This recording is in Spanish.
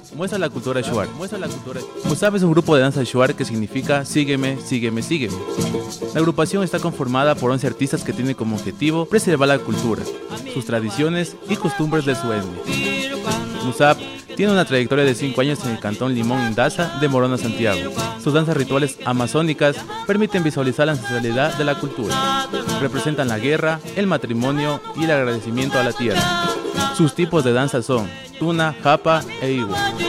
Muestra la cultura Shuar. Musab es un grupo de danza Shuar que significa sígueme, sígueme, sígueme. La agrupación está conformada por 11 artistas que tienen como objetivo preservar la cultura, sus tradiciones y costumbres de su etnia. Musab tiene una trayectoria de 5 años en el cantón Limón Indaza de Morona, Santiago. Sus danzas rituales amazónicas permiten visualizar la ancestralidad de la cultura. Representan la guerra, el matrimonio y el agradecimiento a la tierra. Sus tipos de danza son tuna, japa e igua.